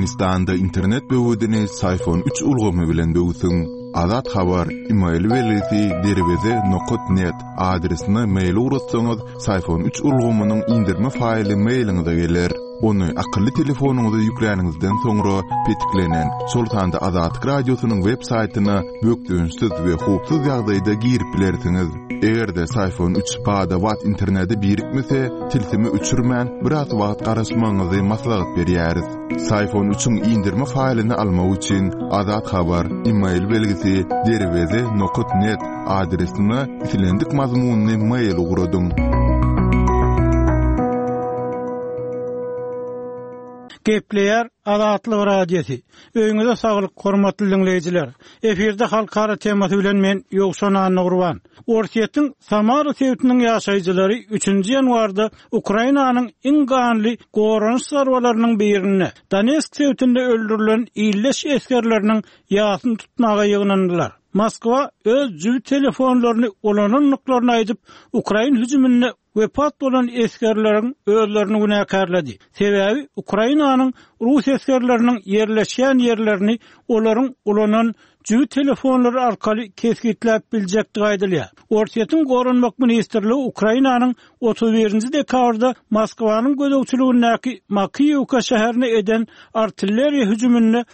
Türkmenistanda internet böwüdini iPhone 3 ulgamy bilen böwüsüň. Azat habar email welisi derweze.net adresine mail urutsaňyz iPhone 3 ulgamynyň indirme faýly mailiňize geler. Onu akıllı telefonunuza yükläningizden soňra petiklenen Sultanda Azatlyk Radiosynyň web saýtyna bökdüňsiz we hupsuz ýagdaýda girip bilersiňiz. Egerde iPhone 3 pada wat interneti birikmese, tilsimi öçürmän biraz wagt garaşmaňyzy maslahat berýäris. iPhone 3'ün indirme faýlyny almak üçin Azat habar email belgisi derweze.net adresine isilendik mazmunly mail ugradyň. Gepleýär Azatlyk Radiosu. Öňüňizde saglyk, hormatly dinleýijiler. Eferde halkara temasy bilen men Ýogşan Nurwan. Orsiýetiň Samara sewtiniň ýaşaýjylary 3-nji ýanwarda Ukrainanyň iň ganly goranyş sarwalarynyň birini Donetsk sewtinde öldürilen illeş eskerleriniň ýasyny tutmaga ýygynandylar. Moskwa öz jübi telefonlaryny olananlyklaryny aýdyp Ukraina hüjümine wepat bolan eskerleriň özlerini günäkärledi. Sebäbi Ukrainanyň Rus eskerleriniň yerleşýän ýerlerini olaryň ulanan jübi telefonlary arkaly keskitläp biljekdigi aýdylýar. Orsiýetiň goranmak ministrligi Ukrainanyň 31-nji dekabrda Moskwanyň gödäwçiligindäki Makiyevka şäherine eden artilleriýa hüjümine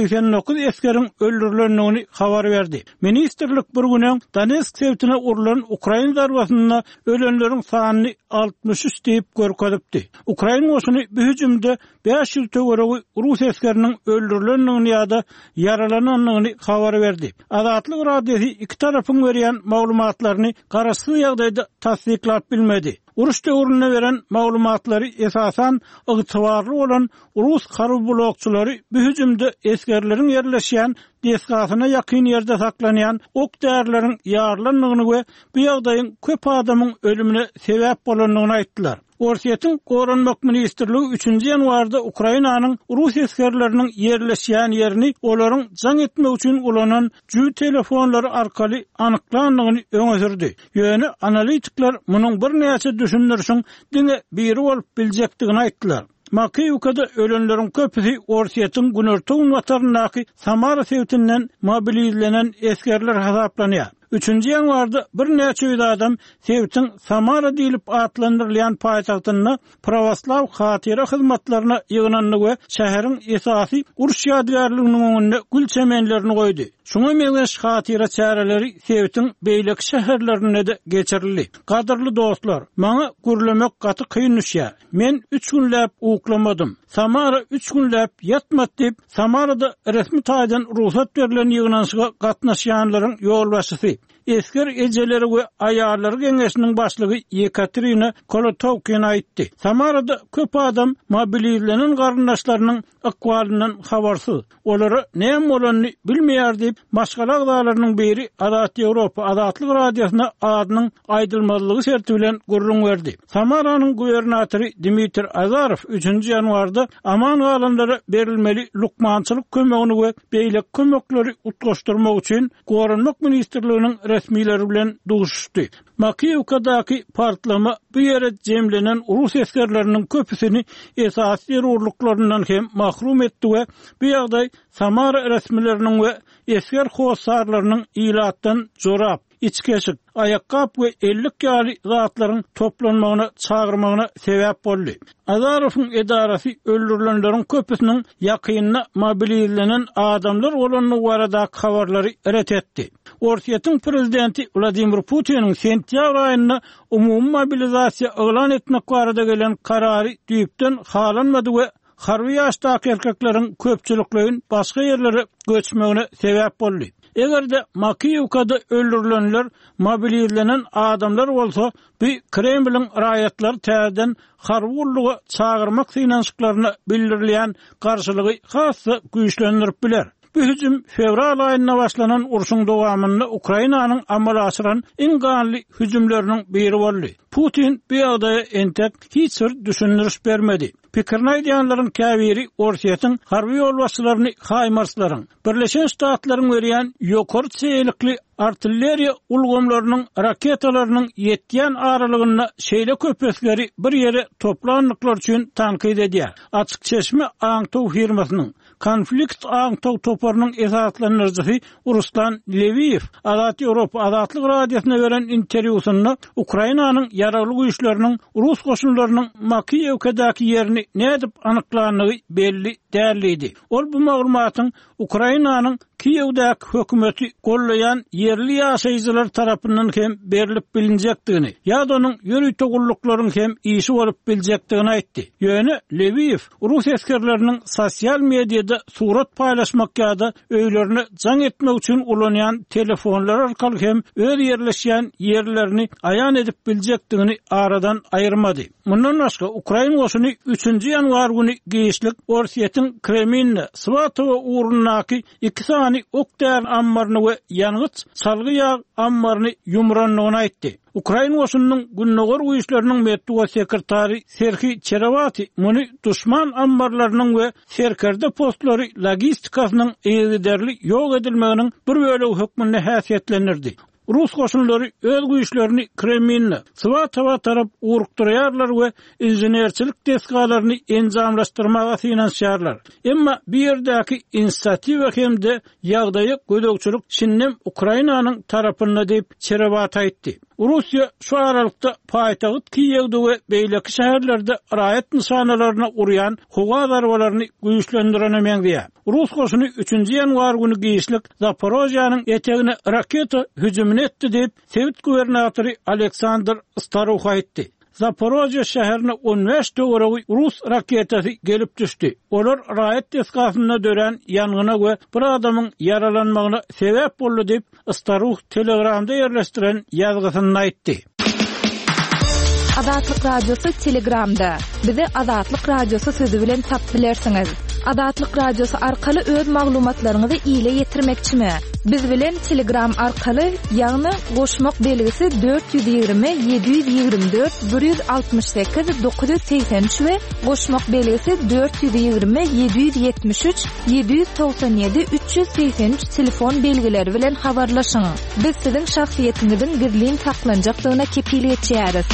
89 eskeriň öldürilendigini habar berdi. Ministrlik bir günden Donetsk sewtine urulan Ukraina darbasyna ölenleriň sanyny 63 diýip görkezipdi. Ukraina goşuny bu hüjümde 500 töweregi Rus eskeriniň öldürilendigini ýa-da yaralananlygyny habar berdi. Azatlyk Radiosu iki tarapyň berýän maglumatlaryny garaşsyz ýagdaýda tasdiklap bilmedi. Uruş döwrüne beren maglumatlary esasan ygtybarly bolan Rus harby blokçulary bu hüjümde eskerleriň yerleşýän deskasyna ýakyn ýerde saklanýan ok därleriň ýarlanmagyny we bu ýagdaýyň köp adamyň ölümine sebäp bolanlygyny aýtdylar. Orsiýetiň goranmak ministrligi 3-nji ýanwarda Ukrainanyň Rus eskerleriniň yerleşýän ýerini olaryň jaň etmek üçin ulanan jübi telefonlary arkaly anyklandygyny öňe sürdi. Ýöne analitikler munyň bir näçe düşünürsiň diňe biri bolup biljekdigini aýtdylar. Makiyevkada ölenleriň köpüsi Orsiýetiň Günertoň watarynyňky Samara sewtinden mobilizlenen eskerler hasaplanýar. 3-nji ýanwarda bir näçe ýüz adam sewtiň Samara diýilip atlandyrylýan paýtagtyna prowaslaw hatyra hyzmatlaryna ýygynandy we şäheriň esasy uruş ýadygärliginiň öňünde gül çemenlerini goýdy. Şoňa meňeş hatyra çäreleri sewtiň beýlek şäherlerine de geçirildi. Gadyrly dostlar, maňa gürlemek gaty kyn düşýär. Men 3 günläp uklamadym. Samara 3 günläp ýatmady diýip Samarada resmi taýdan ruhsat berilen ýygnanşyga gatnaşýanlaryň ýolbaşçysy esker ejeleri we aýarlary geňeşiniň başlygy Yekaterina Kolotovkin aýtdy. Samarada köp adam mobilizlenen garyndaşlarynyň akwalyndan habarsyz. Olary näme bolanyny bilmeýär diýip başga agdalarynyň biri Azat Ýewropa Azatlyk Radiosyna adynyň aýdylmazlygy şerti bilen gurrun berdi. Samaranyň gubernatory Dmitri Azarow 3-nji ýanwarda aman galanlara berilmeli lukmançylyk kömegini we beýlek kömekleri utgaşdyrmak üçin goranmak ministrliginiň resmileri bilen duşuşdy. Makiyevkadaky partlama bu ýere jemlenen Rus eskerleriniň köpüsini esasy urluklaryndan hem mahrum etdi we bu ýagdaý Samara resmileriniň we esker hossarlarynyň ilatdan jorap, içkeşik, ayakkap we 50 ýaly zatlaryň toplanmagyna çağırmagyna sebäp boldy. Azarowyň edarasy öldürilenleriň köpüsiniň ýakynyna mobilizlenen adamlar bolanyny baradaky habarlary ret etdi. Orsiýetiň prezidenti Vladimir Putiniň sentýabr aýynda umumy mobilizasiýa elan etmek barada gelen karary düýpden halanmady we harby ýaşdaky erkekleriň köpçülikligin başga ýerlere göçmegine sebäp boldy. Egerde Makiyevkada öldürilenler mobilizlenen adamlar bolsa, bu Kremlin raýatlary täzeden harby ulluga çağırmak synanşyklaryna bildirilýän garşylygy hasy güýçlendirip biler. Bu hüjüm fevral aýyna başlanan uruşyň dowamynda Ukrainanyň amal aşyran iň ganly hüjümleriniň biri boldy. Putin bu ýagdaýa entek hiç bir düşündiriş bermedi. Pikirini aýdýanlaryň käbiri Orsiýetin harby ýolbaşçylaryny Haymarslaryň Birleşen Ştatlaryň berýän ýokary çeýlikli artilleriýa ulgamlarynyň raketalarynyň ýetýän aralygyna şeýle köpesleri bir ýere toplanyklar üçin tanqid edýär. Açyk çeşme Aňtow firmasynyň konflikt Aňtow toparynyň esaslanýarjysy Ruslan Leviev Azat Ýewropa Azatlyk radiosyna beren interwýusynda Ukrainanyň yaraly güýçleriniň Rus goşunlarynyň Makiyewkadaky ýerini nädip anyklanygy belli däldi. Ol bu maglumatyň Ukrainanyň Kiýewdäki hökümeti gollayan yerli ýaşaýjylar tarapyndan hem berilip bilinjekdigini, ýa-da onuň ýöri togulluklaryn hem işi bolup biljekdigini aýtdy. Ýöne Leviev Rus eskerleriniň sosial mediada surat paýlaşmak ýa-da öýlerini jaň etmek üçin ulanýan telefonlar arkaly hem öz ýerleşýän ýerlerini aýan edip biljekdigini aradan aýyrmady. Mundan başga Ukraina goşuny 3-nji ýanwar güni giýişlik Orsiýetiň Kreminna Svatowa urunaky 2 sany okdär ammaryny we ýanygyç çalgy ýag ammaryny ýumranlygyny aýtdy. Ukraina goşunynyň günnäger güýçleriniň medeniýet sekretary Serhiy Cheravati muny düşman ambarlarynyň we serkerde postlary logistikasynyň eýgiderli ýok edilmeginiň bir bölegi hökmünde häsiýetlendirdi. Rus goşunlary öz güýçlerini Kreminna, Svatowa tarap urukdurýarlar we inženerçilik deskalaryny enjamlaşdyrmaga finansiýarlar. Emma bir ýerdäki inisiatiwa hemde ýagdaýy gödökçilik şinnem Ukrainanyň tarapynda diýip Çerevat aýtdy. Russiýa şu aralykda paýtagyt Kiýewde we beýleki şäherlerde raýat nişanalaryna urýan howa zarbalaryny güýçlendirene meňdiýär. Rus goşuny 3-nji ýanwar güni giýişlik Zaporojýanyň etegine raketa hüjüm etdi diýip Sowet gubernatory Aleksandr Staruh aýtdy. Zaporojýa şäherine 15 töweregi Rus raketasy gelip düşdi. Olar raýat deskasyna dören ýangyna we bir adamyň yaralanmagyna sebäp boldy diýip Staruh Telegramda ýerleşdiren ýazgysyny aýtdy. Azatlyk radiosu Telegramda. Bizi Azatlyk radiosu sözi bilen tap bilersiňiz. Azatlyk radiosu arkaly öz maglumatlaryňyzy ýyla ýetirmekçimi? Biz bilen Telegram arkaly ýagny goşmak belgisi 420 724 168 983 we goşmak belgisi 420 773 797 383 telefon belgileri bilen habarlaşyň. Biz siziň şahsiýetiňizin gizlin saklanjakdygyna kepillik etýäris.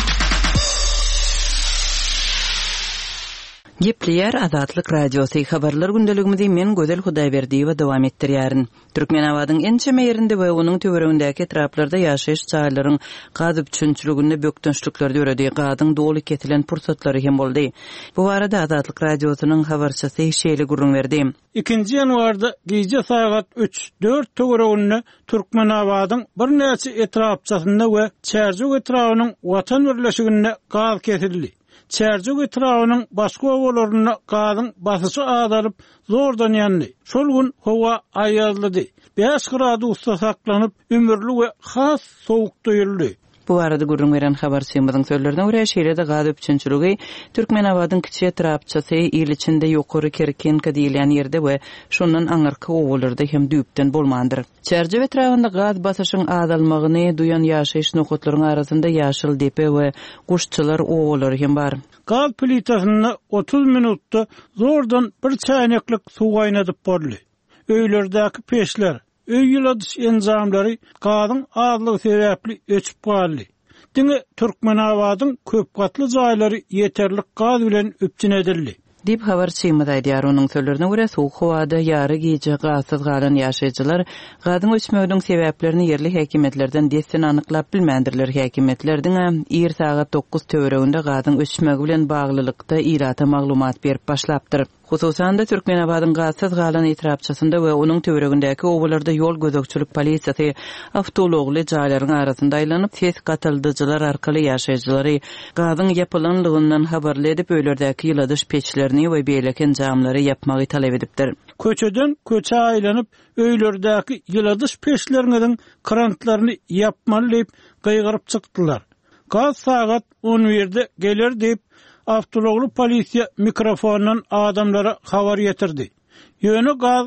Gepleyer Azatlyk radiosu habarlar gündeligimizi men Gözel Hudaýberdiýewa dowam etdirýärin. Türkmenawadyň ençeme ýerinde we onuň töweregindäki etraplarda ýaşaýyş çaýlaryň gaz üçünçiliginde bökdünçlikleri öýredi, gazyň doly ketilen pursatlary hem boldy. Bu barada Azatlyk radiosynyň habarçysy şeýle gurrun berdi. 2-nji ýanwarda gece saat 3-4 töwereginde Türkmenawadyň bir näçe etrapçasynda we Çerjek etrabynyň watan birleşiginde gaz kesildi. Çerjek etrabynyň başga owalaryna gazyň basıçy azalyp zordan ýandy. Şol gün howa aýazlady. 5 gradusda saklanyp ömürli we has sowuk duyuldy. Bu arada gurrun veren habarçymyzyň sözlerine görä şeýlede gaz üçünçiligi Türkmenawadyň kiçik etrapçysy ýyl içinde ýokary Kerkenka diýilen ýerde we şondan aňyrky owalarda hem düýpden bolmandyr. Çerjek etrapynda gaz basyşyň azalmagyny duýan ýaşaýyş nokatlarynyň arasynda ýaşyl depe we guşçylar owalary hem bar. Gaz plitasyny 30 minutda zordan bir çaýnaklyk suw gaýnadyp boldy. Öýlerdäki peşler öý ýyladyş enjamlary gazyň azlygy sebäpli öçüp galdy. Diňe Türkmenawadyň köp gatly jaýlary ýeterlik gaz bilen öpçün edildi. Dip habarçymyz aýdýar onuň sözlerine görä sowuk howada ýary gece gazyz galan ýaşaýjylar gazyň öçmeginiň sebäplerini yerli häkimetlerden destin anyklap bilmendirler. Häkimetlerdiň ir saat 9 töwereginde gazyň öçmegi bilen baglylykda irata maglumat berip başlapdyr. Hususan da Türkmenawadyň gazyz galan etrapçasynda we onuň töweregindäki owalarda ýol gözekçilik polisiýasy awtologly jaýlaryň arasynda aýlanyp ses gatyldyjylar arkaly ýaşaýjylary gazyň ýapylanlygyndan habarly edip öýlerdäki ýyladyş peçlerini we beýleki jamlary ýapmagy talap edipdir. Köçeden köçe aýlanyp öýlerdäki ýyladyş peçleriniň krantlaryny ýapmaly diýip gaýgyryp çykdylar. Gaz saat 11-de gelir diýip Awtologly polisiýa mikrofondan adamlara habar ýetirdi. Ýöne gaz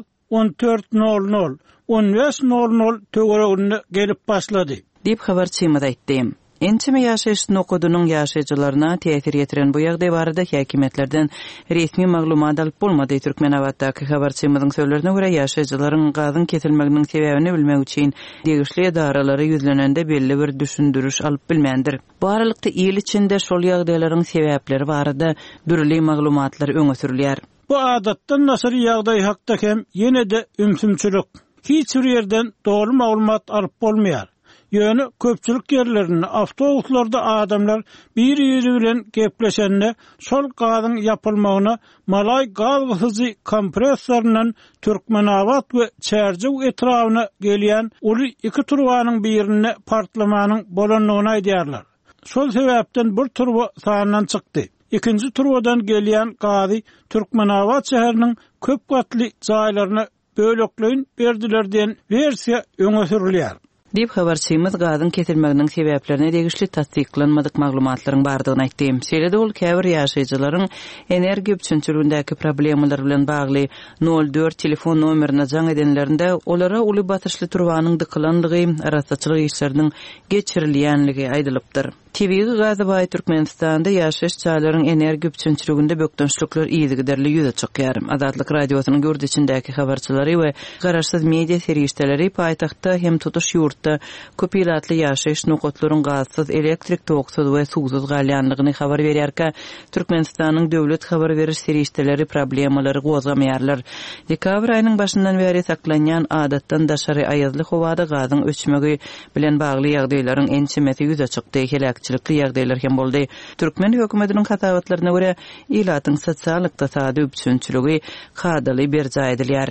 14:00, 15:00 töwereginde gelip başlady. Dip habarçymyz aýtdy. Ençime ýaşaýyşyny okudynyň ýaşaýjylaryna täsir ýetiren bu ýagdaý barada häkimetlerden resmi maglumat alyp bolmady. Türkmenawatdaky habarçymyzyň sözlerine görä ýaşaýjylaryň gazyň kesilmeginiň sebäbini bilmek üçin degişli edaralary ýüzlenende belli bir düşündürüş alyp bilmendir. Bu aralykda ýyl içinde şol ýagdaýlaryň sebäpleri barada dürli maglumatlar öňe sürilýär. Bu adatdan nasır ýagdaý hakda hem ýene de ümsümçilik. Hiç bir yerden dogry maglumat alyp bolmaýar. Ýöne köpçülik ýerlerinde awtobuslarda adamlar bir-biri bilen gepleşende şol gazyň ýapylmagyna malay gaz hyzy kompressorundan Türkmenawat we Çerjew etrawyna gelýän uly iki turbanyň birine partlamanyň bolanlygyny aýdýarlar. Şol sebäpden bir turba sanydan çykdy. İkinci turbadan gelýän gazy Türkmenawat şäheriniň köp gatly jaýlaryna bölekleýin berdiler diýen versiýa öňe sürilýär. Dip habarçymyz gazyň kesilmeginiň sebäplerine degişli tasdiklanmadyk maglumatlaryň bardygyny aýtdy. Şeýle-de ol käbir ýaşaýjylaryň energiýa üçinçiligindäki problemler bilen bagly 04 telefon nomerini jaň edenlerinde olara uly batyrşly turbanyň dykylandygy, arasaçylyk işleriniň geçirilýänligi aýdylypdyr. TV gazy baý Türkmenistanda ýaşaýyş çaýlaryň energiýa üçinçiliginde bökdünçlükler iýdigiderli ýüze çykýar. Azatlyk radiosynyň gürdi içindäki habarçylary we garaşsyz media serýişleri paýtagtda hem tutuş ýurtda köpilatly ýaşaýyş nokatlaryň gazysyz, elektrik toksuz we suwsuz galýanlygyny habar berýärkä, Türkmenistanyň döwlet habar beriş serýişleri problemalary gozgamaýarlar. Dekabr aýynyň başyndan beri saklanýan adatdan daşary aýazly howada gazyň öçmegi bilen bagly ýagdaýlaryň ençimeti ýüze çykdy. Çilikli ýagdaýlar hem boldy. Türkmen hökümetiniň hatagatlaryna görä ilatyň sosial ykdysady üçinçiligi kadaly berja edilýär.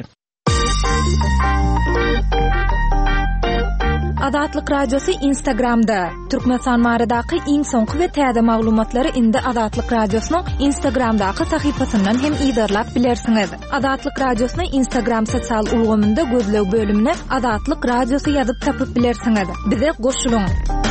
Adatlyk radiosu Instagramda. Türkmenistan maradaky iň soňky we täze maglumatlary indi Adatlyk radiosynyň Instagramdaky sahypasyndan hem ýydarlap bilersiňiz. Adatlyk radiosyny Instagram sosial ulgamynda gözlew bölümine Adatlyk radiosu ýazyp tapyp bilersiňiz. Bize goşulyň.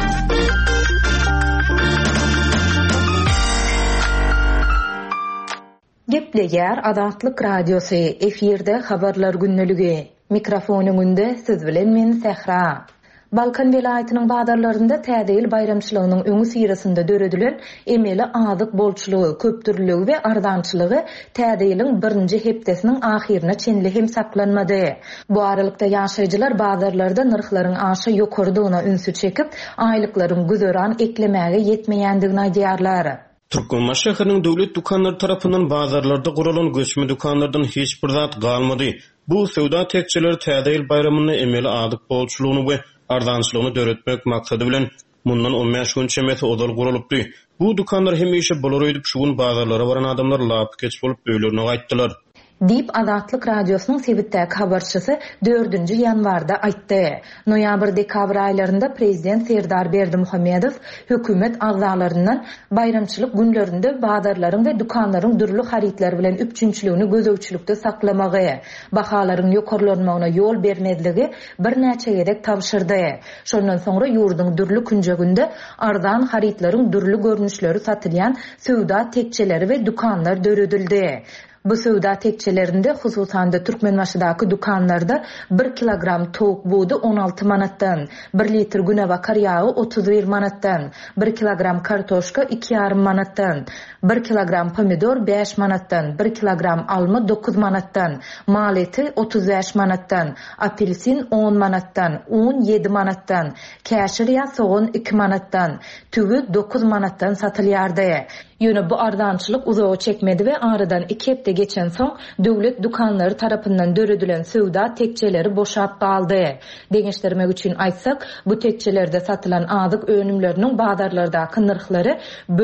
Gepleýär Adatlyk radiosu efirde habarlar günneligi. Mikrofonuňda siz bilen men Sehra. Balkan welaýatynyň badarlarynda täzeýil bayramçylygynyň öňü sirasynda döredilen emeli azyk bolçulugy, köpdürlügi we ardançylygy täzeýiliň birinji hepdesiniň ahyrına çenli hem saklanmady. Bu aralykda ýaşaýjylar badarlarda narhlaryň aşy ýokardygyna ünsü çekip, aýlyklaryň güzöran eklemäge ýetmeýändigini aýdýarlar. Türkmenbaş şäheriniň döwlet dukanlary tarapyndan bazarlarda guralan göçme dukanlardan hiç bir zat galmady. Bu sowda tekçiler täzeýil bayramyny emeli adyk bolçulugyny we ardançylygyny döretmek maksady bilen mundan 15 gün çemeti odal guralypdy. Bu dukanlar hemişe bolar edip şugun bazarlara baran adamlar lap geç bolup böýlerini aýtdylar. Dip Adatlyk radiosynyň sebitdäki habarçysy 4-nji ýanwarda aýtdy. Noýabr-dekabr aýlarynda prezident Serdar Berdimuhammedow hökümet agzalaryndan bayramçylyk günlerinde bazarlaryň we dukanlaryň dürli haritler bilen üçinçiligini gözewçilikde saklamagy, bahalaryň ýokarlanmagyna ýol bermedligi bir näçe gerek tapşyrdy. Şondan soňra ýurdun dürli künjeginde ardan haritlaryň dürli görnüşleri satylýan sowda tekçeleri we dukanlar döredildi. Bu sowda tekçelerinde hususan da Türkmenbaşydaky dukanlarda 1 kilogram towuk buğdy 16 manatdan, 1 litr günewak ýagy 31 manatdan, 1 kilogram kartoşka 2,5 manatdan, 1 kilogram pomidor 5 manatdan, 1 kilogram alma 9 manatdan, mal eti 35 manatdan, apelsin 10 manatdan, un 7 manatdan, käşir ýa soğan 2 manatdan, tügü 9 manatdan satylýardy. Ýöne bu ardançylyk uzağa çekmedi we aradan 2 hepde geçen soň döwlet dukanlary tarapyndan döredilen sowda tekçeleri boşap galdy. Deňeşdirmek üçin aýtsak, bu tekçelerde satylan azyk öňümleriniň bazarlardaky narhlary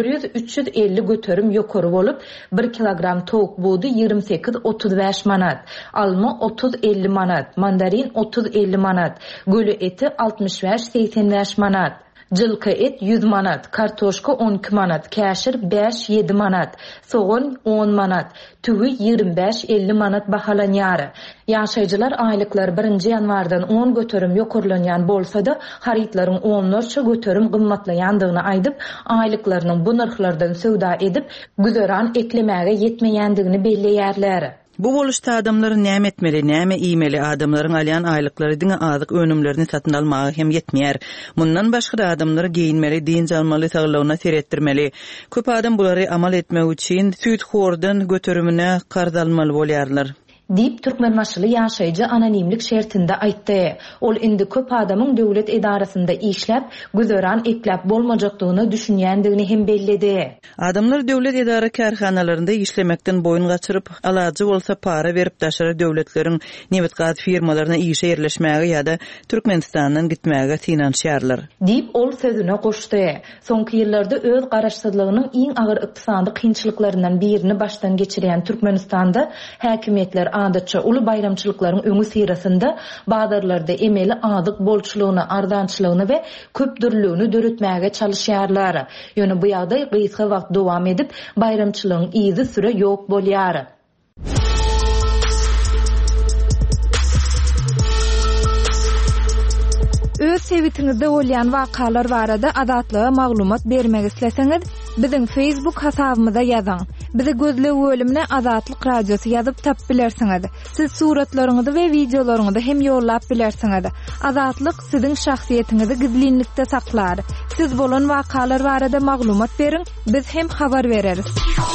100-350 göterim ýokary bolup, 1 kilogram towuk buğdy 28-35 manat, alma 30-50 manat, mandarin 30-50 manat, gölü eti 65-85 manat. Jylky et 100 manat, kartoşka 12 manat, käşir 5-7 manat, soğan 10 manat, tügü 25-50 manat bahalanýar. Ýaşaýjylar aýlyklary 1-nji ýanwardan 10 göterim ýokarlanýan bolsa-da, haritlaryň 10-larça göterim gymmatlaýandygyny aýdyp, aýlyklarynyň bu narhlardan sowda edip, güzöran eklemäge ýetmeýändigini belleýärler. Bu boluşda adamlar näme etmeli, näme iýmeli, adamlaryň alýan aýlyklary diňe azyk önümlerini satyn almagy hem ýetmeýär. Mundan başga da adamlar giyinmeli, diň almaly, saglygyna seretdirmeli. Köp adam bulary amal etmek üçin süýt hordan götürümine qarz almaly bolýarlar. Dip Türkmenmaşyly ýaşaýjy anonimlik şertinde aýtdy. Ol indi köp adamyň döwlet edarasynda işläp, güzöran ekläp bolmajakdygyny düşünýändigini hem bellidi. Adamlar döwlet edara karhanalarynda işlemekden boyun gaçyryp, alajy bolsa para berip daşary döwletleriň nebetgat firmalaryna işe ýerleşmäge ýa-da Türkmenistandan gitmäge synanýarlar. Dip ol sözüne goşdy. Soňky ýyllarda öz garaşsyzlygynyň iň agyr ykdysady kynçylyklaryndan birini başdan geçirýän Türkmenistanda häkimetler adatça uly bayramçylyklaryň öňü sirasynda bazarlarda emeli adyk bolçulugyny, ardançylygyny we köpdürlüğünü döretmäge çalışýarlar. Ýöne bu ýagdaý gysga wagt dowam edip, bayramçylygyň izi süre ýok bolýar. Öz sevitiňizde bolýan wakalar barada adatlyga maglumat bermek isleseňiz, biziň Facebook hasabymyza ýazyň. Bize gözle bölümine Azatlyk Radiosu ýazyp tap bilersiňiz. Siz suratlaryňyzy we videolaryňyzy hem ýollap bilersiňiz. Azatlyk siziň şahsiýetiniňizi gizlinlikde saklar. Siz bolan wakalar barada maglumat beriň, biz hem habar bereriz.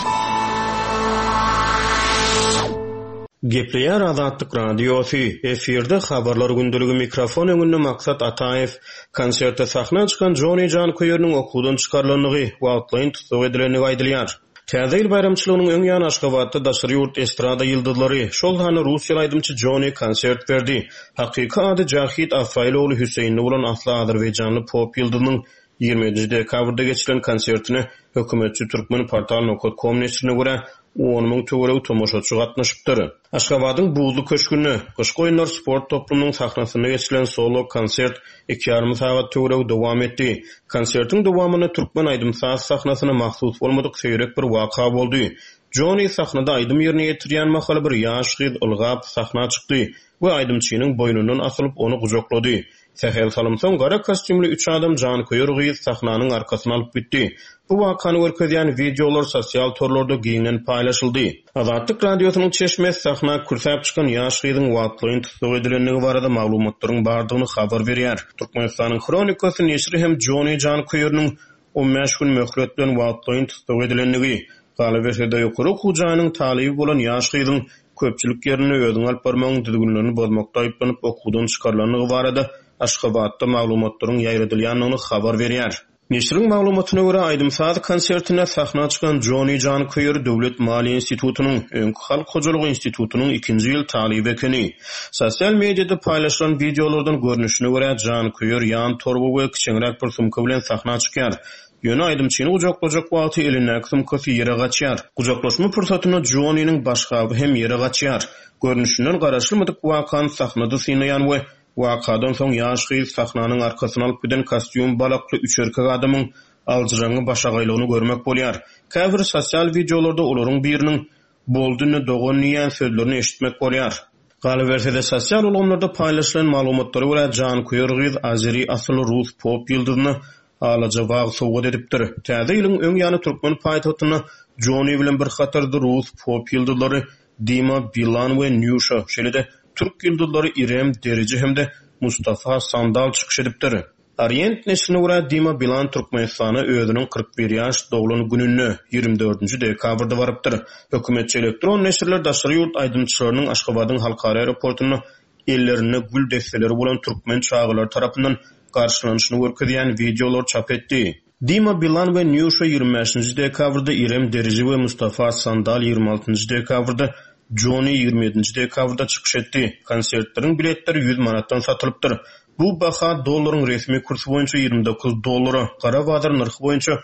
Gepleýär Azatlyk Radiosu. Efirde habarlar gündüligi mikrofon öňünde Maksat Ataew. Konsertde sahna çykan Johnny Jankoýerniň okudan çykarlanlygy wagtlaryň tutsak edilenligi aýdylýar. Täze ýyl bayramçylygynyň öň ýany Aşgabatda daşary ýurt estrada ýyldızlary şol hany Russiýa aýdymçy Johnny konsert berdi. Hakyky ady Jahit Afayloğlu Hüseýinli bolan asly Azerbaýjanly pop ýyldyzynyň 20 dekabrda geçiren konsertine hökümetçi Türkmen portal.com näşrine görä 10.000 töwereg tomoşaçy gatnaşypdyr. Aşgabatyň buzly köşküni, Gyşky oýunlar sport toplumynyň sahnasyna geçilen solo konsert 2,5 saat töwereg dowam etdi. Konsertiň dowamyny Türkmen aýdym sahnasyna mahsus bolmadyk seýrek bir waka boldy. Johnny sahnada aýdym ýerine ýetirýän mahaly bir ýaş gyz ılgap sahna çykdy we aýdymçynyň boýnundan asylyp onu gujoklady. Sehel salymsoň gara kostümli 3 adam Jankoýer gyz sahnanyň arkasyna alyp gitdi. Bu wakany görkezýän videolar sosial torlarda giňen paýlaşyldy. Azatlyk Radiosynyň çeşme sahna kürsäp çykan ýaş gyzyň wagtlaryň tutsak edilenligi barada maglumatlaryň bardygyny habar berýär. Türkmenistanyň Kronikasy näşri hem Johnny Jankoýerniň 15 gün möhlet bilen wagtlaryň tutsak edilenligi, galabeşede ýokary hujanyň talyby bolan ýaş gyzyň köpçülik ýerine özüň alyp barmagyň düzgünlerini bozmakda aýyplanyp okudan çykarlanlygy barada Aşgabatda maglumatlaryň ýaýradylýanyny habar berýär. Neşriň maglumatyna görä aýdymsaz konsertine sahna çykan Johnny Jankoýer Döwlet Maliýe Institutunyň öňkü halk hojalygy institutunyň 2-nji ýyl talyby ekeni. Sosial mediada paýlaşylan videolardan görnüşine görä Jankoýer ýan torba we kiçiňrek bir sumka bilen sahna çykýar. Ýöne aýdymçyny gujoklajak wagty eline sumkasy ýere gaçýar. Gujoklaşma pursatyny Johnny'niň başgaby hem ýere gaçýar. Görnüşinden garaşylmadyk wakan sahnada synaýan we wakadan soň ýaş gyz sahnanyň arkasyna alyp giden kostyum balakly 3 erkek adamyň alжyraňy başagaýlygyny görmek bolýar. Käbir sosial videolarda olaryň biriniň boldyny dogan ýan sözlerini eşitmek bolýar. Galabersede sosial ulgamlarda paýlaşylan maglumatlary görä Jankoýer gyz Azeri asly Rus pop ýyldyzyny alaja wag sowgat edipdir. Täze ýylyň öň ýany Türkmen paýtagyna Johnny bilen bir hatardy Rus pop ýyldızlary Dima Bilan we Nyusha şeýle Türk ýyldızlary İrem Derici hemde Mustafa Sandal çykyş edipdir. Orient näşrine görä Dima Bilan Türkmenistana özüniň 41 ýaş dowlany gününi 24 dekabrda barypdyr. Hökümetçi elektron näşrler daşary ýurt aýdymçylarynyň Aşgabatyň halkara aeroportuny ellerine gül desteleri bolan türkmen çağılar tarapyndan garşylanyşyny görkezýän videolar çap etdi. Dima Bilan we Nyusha 25 dekabrda, İrem Derici we Mustafa Sandal 26 dekabrda, Johnny 27 dekabrda çykyş etdi. Konsertleriň biletleri 100 manatdan satylypdyr. Bu baha dollaryň resmi kursy boýunça 29 dollara, gara bazar narxy boýunça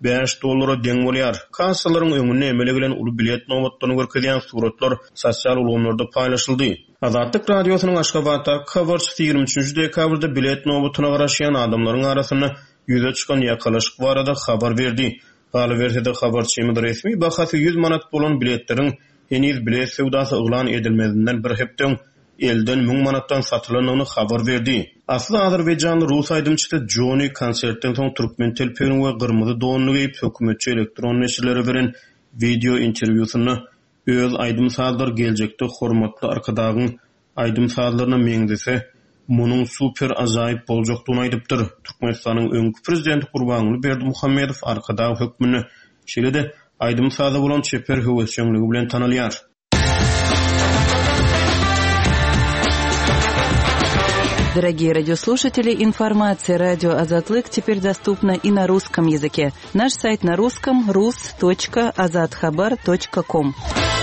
5 dollara deň bolýar. Kassalaryň öňüne emele gelen uly bilet nobatlaryny görkezýän suratlar sosial ulgamlarda paýlaşyldy. Azatlyk Radiosynyň Aşgabatda coverçysy 23 dekabrda bilet nobatyna garaşýan adamlaryň arasyna ýüze çykan ýakalaşyk barada habar berdi. Galabersede habarçymyň resmi bahasy 100 manat bolan biletleriň heniz bilet sewdasy ýylan edilmedinden bir hepden elden 1000 manatdan satylanyny habar berdi. Asly Azerbaýjanly Rus aýdymçysy Johnny konsertden soň türkmen telpegini we gyrmyzy donly giyip hökümetçi elektron näşrlere beren video interwýusyny öz aydym saatlar geljekde hormatly arkadagyň aydym saatlaryna meňdese munyň super ajaýyp boljakdygyny aýdypdyr. Türkmenistanyň öňkü prezidenti Gurbanuly Berdimuhammedow arkadagy hökmüni şeýle-de aydym saada bolan çeper höwesçiligi bilen tanalýar. Дорогие радиослушатели, информация «Радио Азатлык» теперь доступна и на русском языке. Наш сайт на русском rus.azadkhabar.com.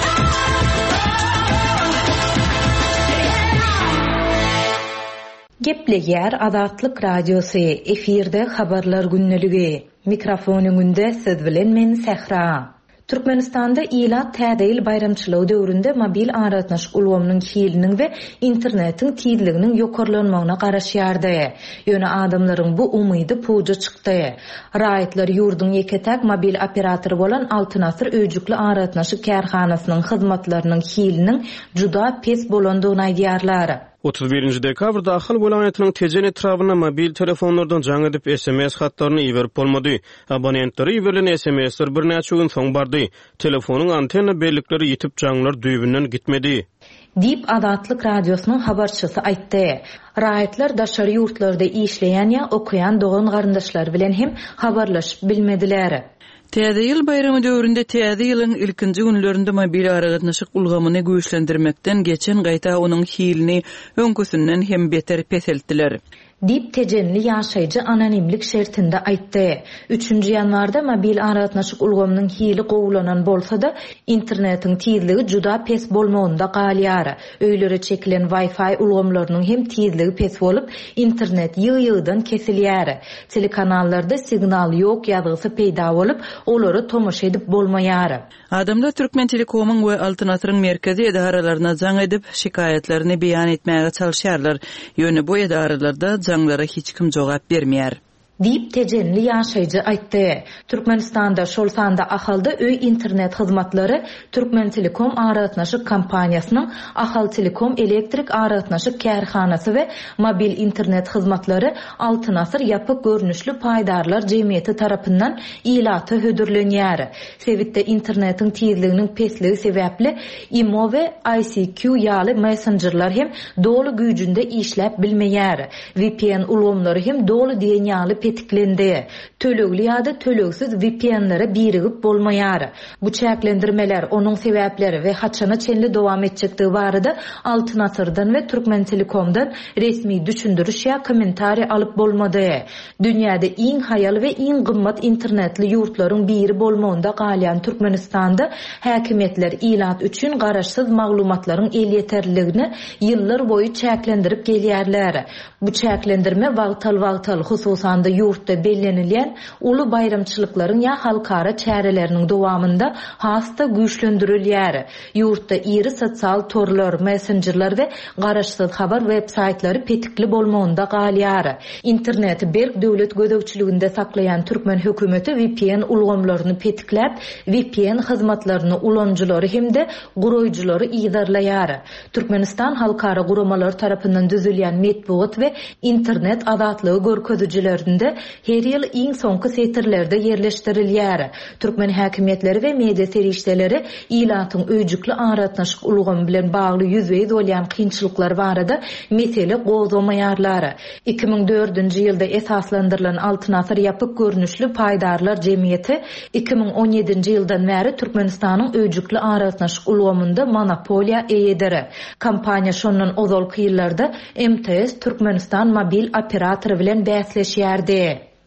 Gepleýär Azatlyk radiosy efirde habarlar günneligi. Mikrofonuňda söz bilen men Sehra. Türkmenistanda ilat täzeýil bayramçylygy döwründe mobil aratnaşyk ulgamynyň hiliniň we internetiň tiýdliginiň ýokarlanmagyna garaşýardy. Ýöne adamlaryň bu umydy puja çykdy. Raýatlar ýurduň ýeketäk mobil operatory bolan Altynasır öýjükli aratnaşyk kärhanasynyň hyzmatlarynyň hiliniň juda pes bolandygyny aýdýarlar. 31 dekabrda Ahal welaýatynyň tejen etrawyna mobil telefonlardan jaň edip SMS hatlaryny iýerip bolmady. Abonentleri iýerilen SMS-ler bir näçe gün soň bardy. Telefonyň antenna bellikleri ýitip jaňlar düýbünden gitmedi. Dip Azatlyk radiosynyň habarçysy aýtdy. Raýatlar daşary ýurtlarda işleýän ýa okuyan dogan garyndaşlar bilen hem habarlaşyp bilmediler. Täze ýyl bayramy döwründe täze ýylyň ilkinji günlerinde mobil aratnaşyk ulgamyny güýçlendirmekden geçen gaýta onuň hilini öňküsünden hem beter peseltdiler. Dip tejenli ýaşaýjy anonimlik şertinde aýtdy. 3-nji ýanwarda mobil aratnaşyk ulgamynyň hili gowulanan bolsa-da internetiň tiýdligi juda pes bolmagynda galýar. Öýlere çekilen Wi-Fi ulgamlarynyň hem tiýdligi pes bolup, internet ýygy-ýygydan kesilýär. Telekanallarda signal ýok ýazgysy peýda bolup, olary tomaşa edip bolmaýar. Adamlar Türkmen Telekomyň we Altynasyryň merkezi edaralaryna jaň edip şikaýetlerini beýan etmäge çalşýarlar. Ýöne bu edaralarda jaňlara hiç kim jogap bermeýär. Dip tejenli ýaşaýjy aýtdy. Türkmenistanda şol sanda ahalda öý internet hyzmatlary Türkmen Telekom aratnaşyk kompaniýasynyň Ahal Telekom elektrik aratnaşyk kärhanasy we mobil internet hyzmatlary Altynasır ýapyk görnüşli paýdarlar jemgyýeti tarapyndan ilaty hödürlenýär. Sebitde internetiň tiýdliginiň pesligi sebäpli IMO we ICQ ýaly messengerler hem dolu güýjünde işläp bilmeýär. VPN ulgamlary hem dolu diýen ýaly petiklendi. Tölegli ýa-da tölegsiz VPN-lere birigip bolmaýar. Bu çäklendirmeler, onuň sebäpleri we haçana çenli dowam etjekdigi barada Altynasyrdan we Türkmen Telekomdan resmi düşündürüş ýa kommentari alyp bolmady. Dünýäde iň haýal we iň gymmat internetli ýurtlaryň biri bolmagynda galýan Türkmenistanda häkimetler ilat üçin garaşsyz maglumatlaryň el ýeterliligini ýyllar boýu çäklendirip gelýärler. Bu çäklendirme wagtal hususanda ýurtda bellenilýän uly bayramçylyklaryň ýa halkara çäreleriniň dowamında hasta güýçlendirilýär. Ýurtda iri sosial torlar, messengerler we garaşsyz habar web-saytlary petikli bolmagynda galýar. Interneti berk döwlet gödäwçiliginde saklayan Türkmen hökümeti VPN ulgamlaryny petikläp, VPN hyzmatlaryny ulanjylary hemde guroýjylary ýydarlaýar. Türkmenistan halkara guramalar tarapyndan düzülýän medeniýet we internet azatlygy görkezüjilerinde her ýyl iň soňky setirlerde ýerleşdirilýär. Türkmen häkimetleri we media serişdeleri ilatyň öýjükli aratnaşyk ulgamy bilen bagly ýüzbeýiz bolýan kynçylyklar barada mesele gozamaýarlar. 2004-nji ýylda esaslandyrylan Altynasır ýapyk görnüşli paýdarlar jemgyýeti 2017-nji ýyldan bäri Türkmenistanyň öýjükli aratnaşyk ulgamynda monopoliýa eýedir. Kompaniýa şondan ozalky ýyllarda MTS Türkmenistan mobil operatory bilen bäsleşýärdi.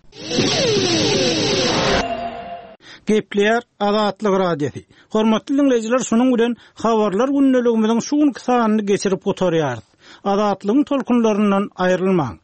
Gepleýär Azatlyk radiosy. Hormatly dinleýijiler, şonuň bilen habarlar günneligimiziň şu günkü sanyny geçirip oturýar. Azatlygyň tolkunlaryndan aýrylmaň.